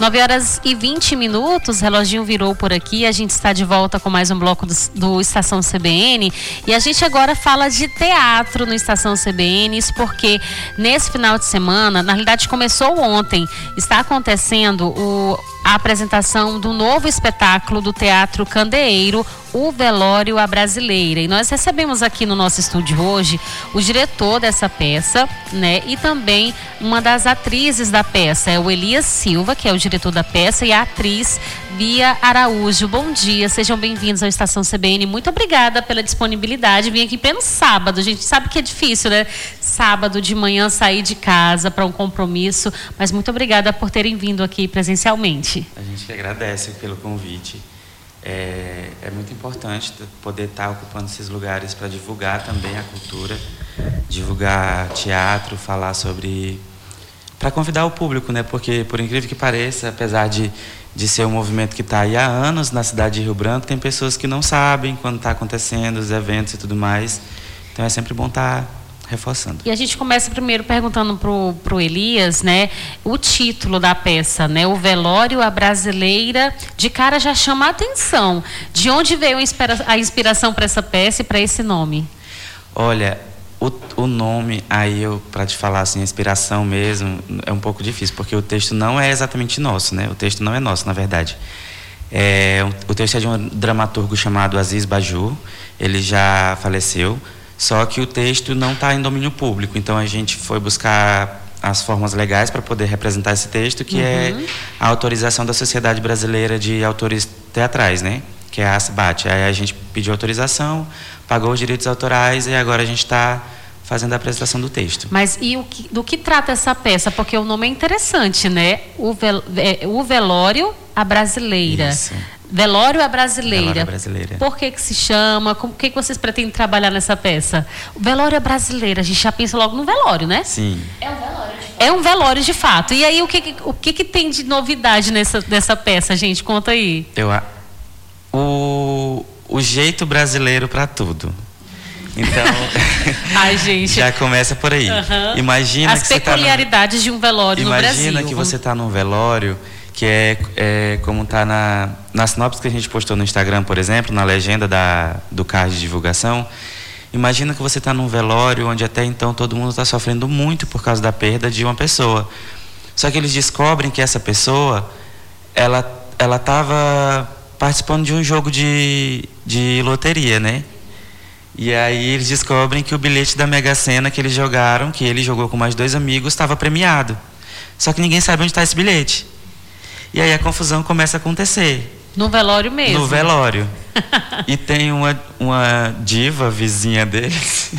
9h20, reloginho virou por aqui. A gente está de volta com mais um bloco do Estação CBN. E a gente agora fala de teatro no Estação CBN. Isso porque nesse final de semana, na realidade começou ontem, está acontecendo a apresentação do novo espetáculo do Teatro Candeeiro, O Velório à Brasileira. E nós recebemos aqui no nosso estúdio hoje o diretor dessa peça, né? E também uma das atrizes da peça, é o Elias Silva, que é o diretor da peça, e a atriz Bia Araújo. Bom dia, sejam bem-vindos ao Estação CBN. Muito obrigada pela disponibilidade. Vim aqui pleno sábado. A gente sabe que é difícil, né? Sábado de manhã sair de casa para um compromisso, mas muito obrigada por terem vindo aqui presencialmente. A gente que agradece pelo convite. É muito importante poder estar ocupando esses lugares para divulgar também a cultura, divulgar teatro, falar sobre... para convidar o público, né? Porque, por incrível que pareça, apesar de ser um movimento que está aí há anos na cidade de Rio Branco, tem pessoas que não sabem quando está acontecendo, os eventos e tudo mais. Então é sempre bom estar reforçando. E a gente começa primeiro perguntando pro Elias, né, o título da peça, né, O Velório à Brasileira, de cara já chama a atenção. De onde veio a inspiração para essa peça e para esse nome? Olha, o nome, aí para te falar assim, a inspiração mesmo, é um pouco difícil, porque o texto não é exatamente nosso, né? O texto não é nosso, na verdade. O texto é de um dramaturgo chamado Aziz Bajur, ele já faleceu. Só que o texto não está em domínio público, então a gente foi buscar as formas legais para poder representar esse texto, que é a autorização da Sociedade Brasileira de Autores Teatrais, né? Que é a ASBAT. Aí a gente pediu autorização, pagou os direitos autorais e agora a gente está fazendo a apresentação do texto. Mas e do que trata essa peça? Porque o nome é interessante, né? O Velório à Brasileira. Isso. Velório à Brasileira. Velório à Brasileira. Por que se chama? O que vocês pretendem trabalhar nessa peça? Velório à Brasileira, a gente já pensa logo no velório, né? Sim. É um velório de fato. É um velório de fato. E aí, o que tem de novidade nessa peça, gente? Conta aí. O jeito brasileiro para tudo. Então, ai, gente, já começa por aí. Imagina as que peculiaridades de um velório no Brasil. Imagina que você está num velório, que é como está na sinopse que a gente postou no Instagram, por exemplo, na legenda do card de divulgação. Imagina que você está num velório onde até então todo mundo está sofrendo muito por causa da perda de uma pessoa. Só que eles descobrem que essa pessoa, ela estava participando de um jogo de loteria, né? E aí eles descobrem que o bilhete da Mega Sena que eles jogaram, que ele jogou com mais 2 amigos, estava premiado. Só que ninguém sabe onde está esse bilhete. E aí a confusão começa a acontecer. No velório mesmo? No velório. E tem uma diva vizinha deles.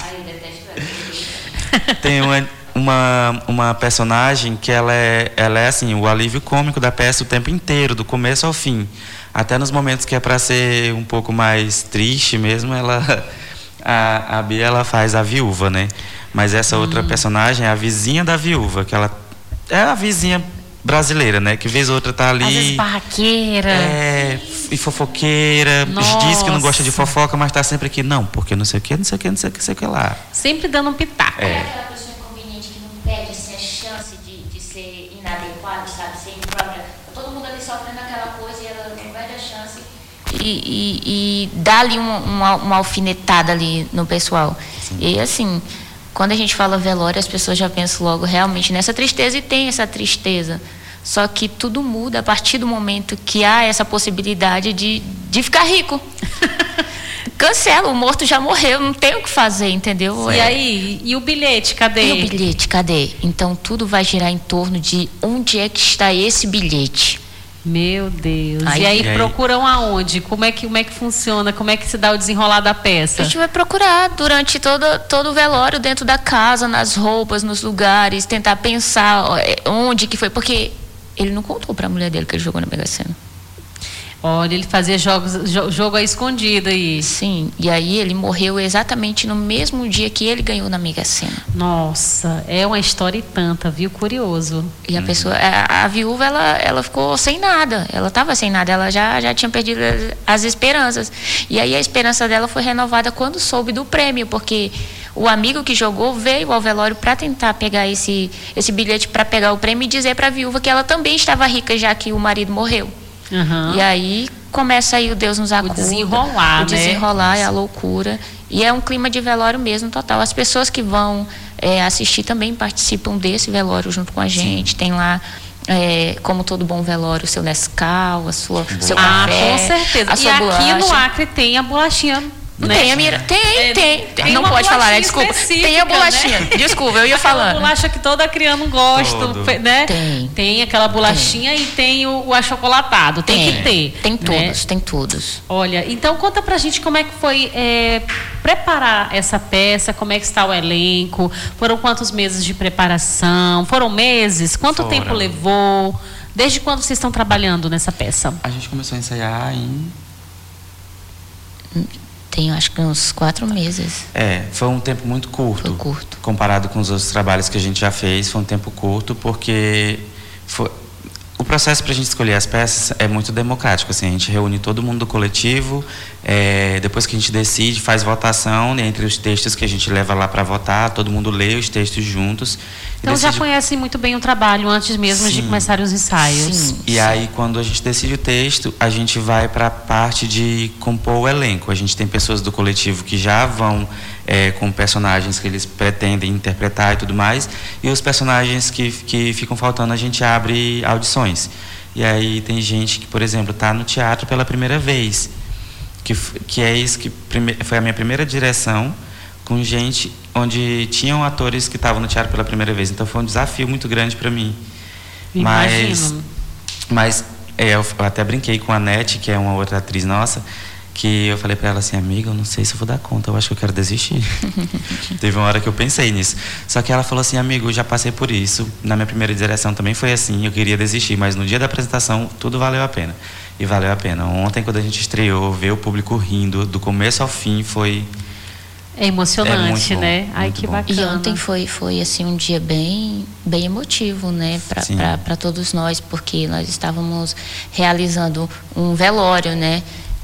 Tem uma personagem que ela é assim, o alívio cômico da peça o tempo inteiro, do começo ao fim. Até nos momentos que é para ser um pouco mais triste mesmo, a Bia, ela faz a viúva, né? Mas essa outra personagem é a vizinha da viúva, que ela é a vizinha brasileira, né? Que vez ou outra tá ali... Às vezes barraqueira. E fofoqueira. Nossa. Diz que não gosta de fofoca, mas tá sempre aqui. Não, porque não sei o que, não sei o que, não sei o que, não sei o que lá. Sempre dando um pitaco. É aquela pessoa inconveniente que não perde assim, a chance de ser inadequado, sabe? Ser imprópria. Todo mundo ali sofrendo aquela coisa e ela não perde a chance. E dá ali uma alfinetada ali no pessoal. Sim. E assim, quando a gente fala velório, as pessoas já pensam logo realmente nessa tristeza, e tem essa tristeza. Só que tudo muda a partir do momento que há essa possibilidade de ficar rico. Cancela, o morto já morreu, não tem o que fazer, entendeu? E aí, e o bilhete, cadê? E o bilhete, cadê? Então tudo vai girar em torno de onde é que está esse bilhete. Meu Deus. E aí procuram aonde? Como é que funciona? Como é que se dá o desenrolar da peça? A gente vai procurar durante todo o velório, dentro da casa, nas roupas, nos lugares, tentar pensar onde que foi, porque ele não contou para a mulher dele que ele jogou na Mega Sena. Olha, ele fazia jogo à escondida aí. Sim, e aí ele morreu exatamente no mesmo dia que ele ganhou na Mega Sena. Nossa, é uma história e tanta, viu? Curioso. E a pessoa, a viúva, ela ficou sem nada. Ela estava sem nada, ela já tinha perdido as esperanças. E aí a esperança dela foi renovada quando soube do prêmio, porque O amigo que jogou veio ao velório para tentar pegar esse bilhete para pegar o prêmio e dizer para a viúva que ela também estava rica, já que o marido morreu. Uhum. E aí começa aí o Deus nos acuda. O desenrolar, é a loucura. E é um clima de velório mesmo, total. As pessoas que vão assistir também participam desse velório junto com a gente. Sim. Tem lá, como todo bom velório, o seu Nescau, seu café. Com certeza. A sua bolacha. Aqui no Acre tem a bolachinha. Né? Tem. Não pode falar, desculpa. Tem a bolachinha. Né? Desculpa, eu ia falando. Aquela bolacha que toda criança gosta, né? Tem aquela bolachinha e tem o achocolatado. Tem que ter. Tem todos. Olha, então conta pra gente como é que foi preparar essa peça, como é que está o elenco, foram quantos meses de preparação, foram meses? Quanto tempo levou? Desde quando vocês estão trabalhando nessa peça? A gente começou a ensaiar em... Tem, acho que uns 4 meses. Foi um tempo muito curto. Foi curto. Comparado com os outros trabalhos que a gente já fez, foi um tempo curto, porque o processo para a gente escolher as peças é muito democrático. Assim, a gente reúne todo mundo do coletivo, depois que a gente decide, faz votação entre os textos que a gente leva lá para votar, todo mundo lê os textos juntos. Então já conhecem muito bem o trabalho antes mesmo de começarem os ensaios. Sim. Aí quando a gente decide o texto, a gente vai para a parte de compor o elenco. A gente tem pessoas do coletivo que já vão com personagens que eles pretendem interpretar e tudo mais, e os personagens que ficam faltando a gente abre audições. E aí tem gente que, por exemplo, está no teatro pela primeira vez, que é isso que foi a minha primeira direção com gente onde tinham atores que estavam no teatro pela primeira vez. Então foi um desafio muito grande para mim. Imagino. Mas eu até brinquei com a Nete, que é uma outra atriz nossa, que eu falei para ela assim: amiga, eu não sei se eu vou dar conta, eu acho que eu quero desistir. Teve uma hora que eu pensei nisso. Só que ela falou assim: amigo, eu já passei por isso, na minha primeira direção também foi assim, eu queria desistir, mas no dia da apresentação tudo valeu a pena. E valeu a pena. Ontem, quando a gente estreou, ver o público rindo do começo ao fim foi... É emocionante, né? Ai, que bacana. E ontem foi assim um dia bem emotivo, né, para todos nós, porque nós estávamos realizando um velório, né,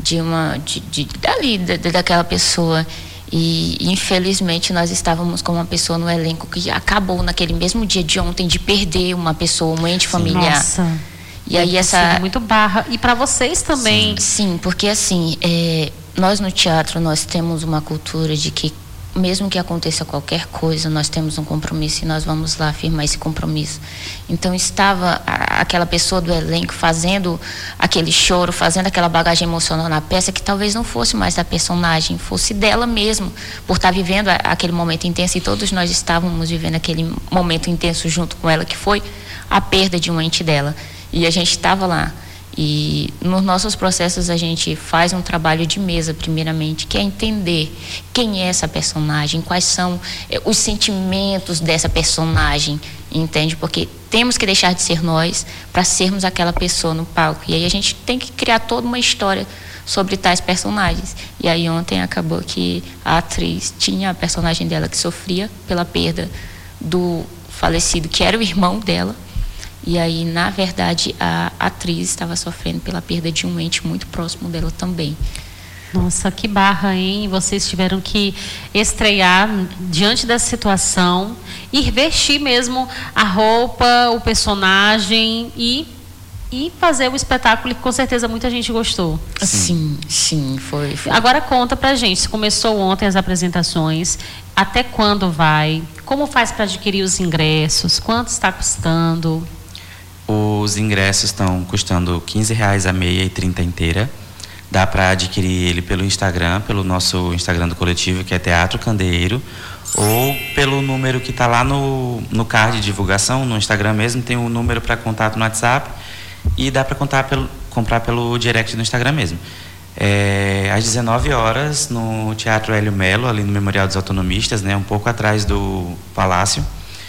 daquela pessoa, e infelizmente nós estávamos com uma pessoa no elenco que acabou naquele mesmo dia de ontem de perder uma pessoa, um ente familiar. Nossa. E aí essa muito barra, e para vocês também. Sim, porque assim, nós no teatro nós temos uma cultura de que mesmo que aconteça qualquer coisa, nós temos um compromisso e nós vamos lá firmar esse compromisso. Então estava aquela pessoa do elenco fazendo aquele choro, fazendo aquela bagagem emocional na peça, que talvez não fosse mais da personagem, fosse dela mesmo, por estar vivendo aquele momento intenso, e todos nós estávamos vivendo aquele momento intenso junto com ela, que foi a perda de um ente dela. E a gente estava lá. E nos nossos processos a gente faz um trabalho de mesa, primeiramente, que é entender quem é essa personagem, quais são os sentimentos dessa personagem, entende? Porque temos que deixar de ser nós para sermos aquela pessoa no palco. E aí a gente tem que criar toda uma história sobre tais personagens. E aí ontem acabou que a atriz tinha a personagem dela que sofria pela perda do falecido, que era o irmão dela. E aí, na verdade, a atriz estava sofrendo pela perda de um ente muito próximo dela também. Nossa, que barra, hein? Vocês tiveram que estrear diante dessa situação e vestir mesmo a roupa, o personagem e fazer o espetáculo que com certeza muita gente gostou. Sim, foi. Agora conta pra gente, começou ontem as apresentações, até quando vai? Como faz para adquirir os ingressos? Quanto está custando? Os ingressos estão custando R$15 a meia e 30 inteira. Dá para adquirir ele pelo Instagram, pelo nosso Instagram do coletivo, que é Teatro Candeeiro, ou pelo número que está lá no card de divulgação, no Instagram mesmo, tem um número para contato no WhatsApp, e dá para comprar pelo direct no Instagram mesmo. Às 19 horas, no Teatro Hélio Melo, ali no Memorial dos Autonomistas, né, um pouco atrás do Palácio.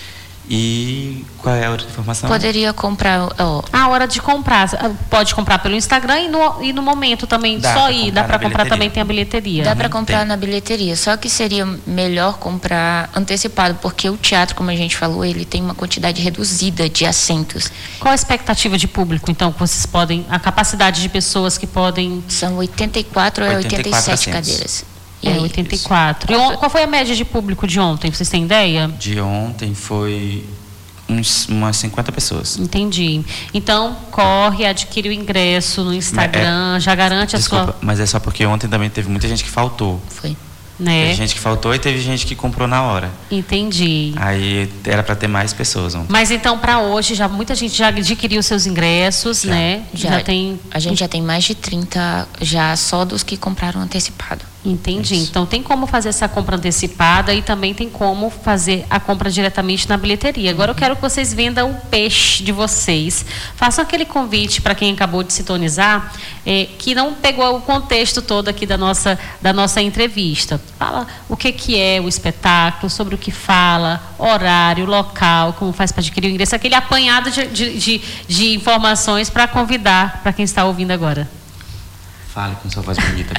E qual é a outra informação? Poderia comprar... A hora de comprar. Pode comprar pelo Instagram e no momento também. Dá para comprar também, tem a bilheteria. Dá para comprar na bilheteria. Só que seria melhor comprar antecipado, porque o teatro, como a gente falou, ele tem uma quantidade reduzida de assentos. Qual a expectativa de público, então, que vocês podem... A capacidade de pessoas que podem... São 84 ou 87 cadeiras. E aí, 84. E qual foi a média de público de ontem? Vocês têm ideia? De ontem foi umas 50 pessoas. Entendi. Então, corre, adquire o ingresso no Instagram, já garante desculpa, a sua... mas é só porque ontem também teve muita gente que faltou. Foi. Né? Teve gente que faltou e teve gente que comprou na hora. Entendi. Aí era para ter mais pessoas ontem. Mas então, para hoje, muita gente já adquiriu seus ingressos, né? Já tem... A gente já tem mais de 30 já só dos que compraram antecipado. Entendi. Isso. Então tem como fazer essa compra antecipada e também tem como fazer a compra diretamente na bilheteria. Agora eu quero que vocês vendam o peixe de vocês. Façam aquele convite para quem acabou de sintonizar, que não pegou o contexto todo aqui da nossa entrevista. Fala o que é o espetáculo, sobre o que fala, horário, local, como faz para adquirir o ingresso, aquele apanhado de informações para convidar para quem está ouvindo agora. Fale com sua voz bonita.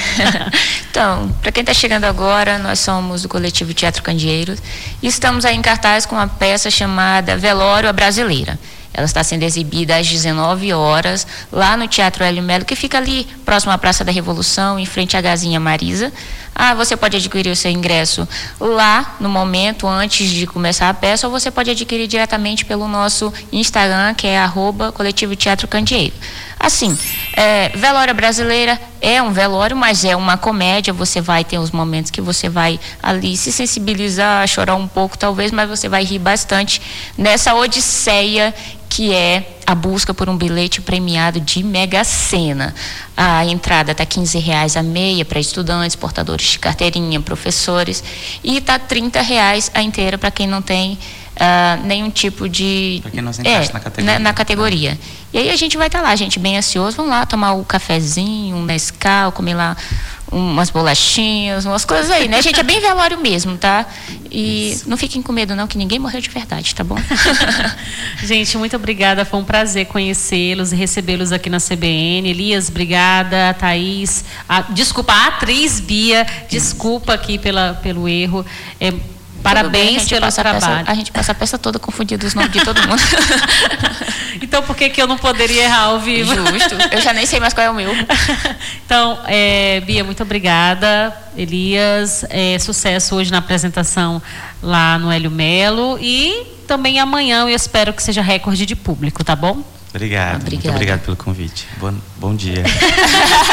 Então, para quem está chegando agora, nós somos do Coletivo Teatro Candeeiros e estamos aí em cartaz com uma peça chamada Velório à Brasileira. Ela está sendo exibida às 19 horas, lá no Teatro Hélio Melo, que fica ali, próximo à Praça da Revolução, em frente à Gazinha Marisa. Você pode adquirir o seu ingresso lá, no momento, antes de começar a peça, ou você pode adquirir diretamente pelo nosso Instagram, que é @Coletivo Teatro Candeeiro. Assim, Velório Brasileira é um velório, mas é uma comédia. Você vai ter os momentos que você vai ali se sensibilizar, chorar um pouco talvez, mas você vai rir bastante nessa odisseia que é a busca por um bilhete premiado de Mega Sena. A entrada está R$15 a meia para estudantes, portadores de carteirinha, professores, e está R$30 a inteira para quem não tem nenhum tipo de... Para quem não se encaixa na categoria. Na categoria. E aí a gente vai estar lá, gente bem ansioso, vamos lá tomar o cafezinho, um Nescau, comer lá umas bolachinhas, umas coisas aí, né? Gente, é bem velório mesmo, tá? E não fiquem com medo não, que ninguém morreu de verdade, tá bom? Gente, muito obrigada, foi um prazer conhecê-los e recebê-los aqui na CBN. Elias, obrigada. Thaís, desculpa, a atriz Bia, desculpa aqui pelo erro. Parabéns pelo trabalho. A gente passa a peça toda confundindo os nomes de todo mundo. Então, por que eu não poderia errar ao vivo? Justo. Eu já nem sei mais qual é o meu. Então, Bia, muito obrigada. Elias, sucesso hoje na apresentação lá no Hélio Melo. E também amanhã eu espero que seja recorde de público, tá bom? Obrigado. Muito obrigado pelo convite. Bom dia.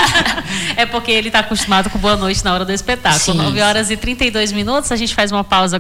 É porque ele está acostumado com boa noite na hora do espetáculo. Sim. 9h32, a gente faz uma pausa.